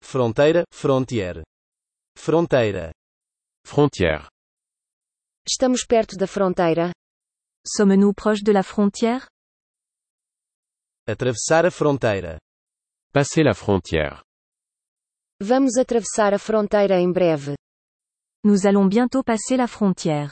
Fronteira, frontière. Fronteira. Frontière. Estamos perto da fronteira? Sommes-nous proches de la frontière? Atravessar a fronteira. Passer la frontière. Vamos atravessar a fronteira em breve. Nous allons bientôt passer la frontière.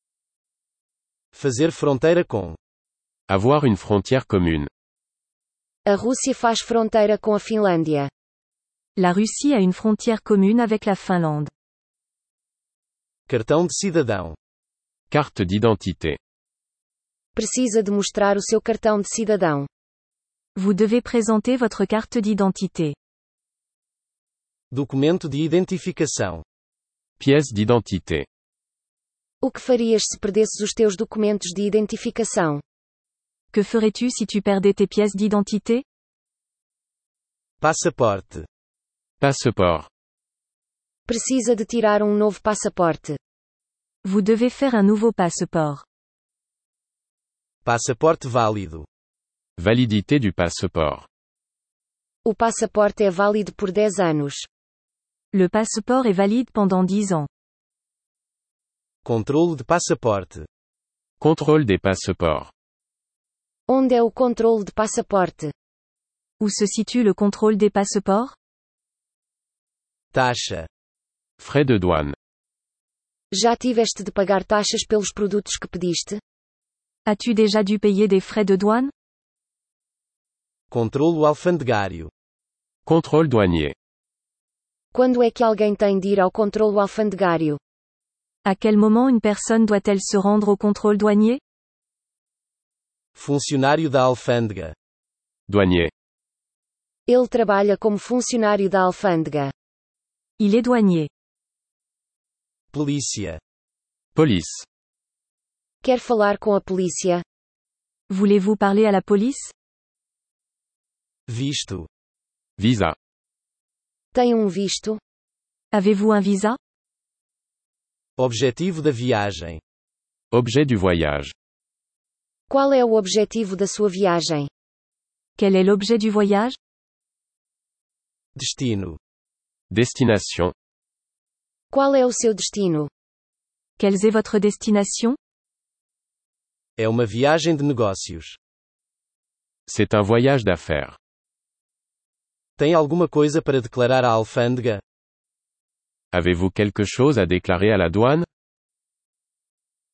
Fazer fronteira com. Avoir une frontière commune. A Rússia faz fronteira com a Finlândia. La Russie a une frontière commune avec la Finlande. Cartão de cidadão. Carte d'identité. Precisa de mostrar o seu cartão de cidadão. Vous devez présenter votre carte d'identité. Documento de identificação. Pièce d'identité. O que farias se perdesses os teus documentos de identificação? Que ferais-tu si tu perdais tes pièces d'identité? Passaporte. Passeport. Precisa de tirar um novo passaporte. Vous devez faire un nouveau passeport. Passaporte válido. Validité du passeport. O passaporte é válido por 10 anos. Le passeport est valide pendant 10 ans. Controlo de passaporte. Contrôle des passeports. Onde é o controle de passaporte? Où se situe le contrôle des passeports? Taxa. Frais de douane. Já tiveste de pagar taxas pelos produtos que pediste? As-tu déjà dû payer des frais de douane? Controlo alfandegário. Contrôle douanier. Quando é que alguém tem de ir ao controle alfandegário? À quel moment une personne doit-elle se rendre au contrôle douanier? Funcionário da alfândega. Douanier. Ele trabalha como funcionário da alfândega. Il est douanier. Polícia. Police. Quer falar com a polícia? Voulez-vous parler à la police? Visto. Visa. Tem um visto? Avez-vous un visa? Objetivo da viagem. Objet du voyage. Qual é o objetivo da sua viagem? Quel est l'objet du voyage? Destino. Destination. Qual é o seu destino? Quelle est votre destination? É uma viagem de negócios. C'est un voyage d'affaires. Tem alguma coisa para declarar à alfândega? Avez-vous quelque chose à déclarer à la douane?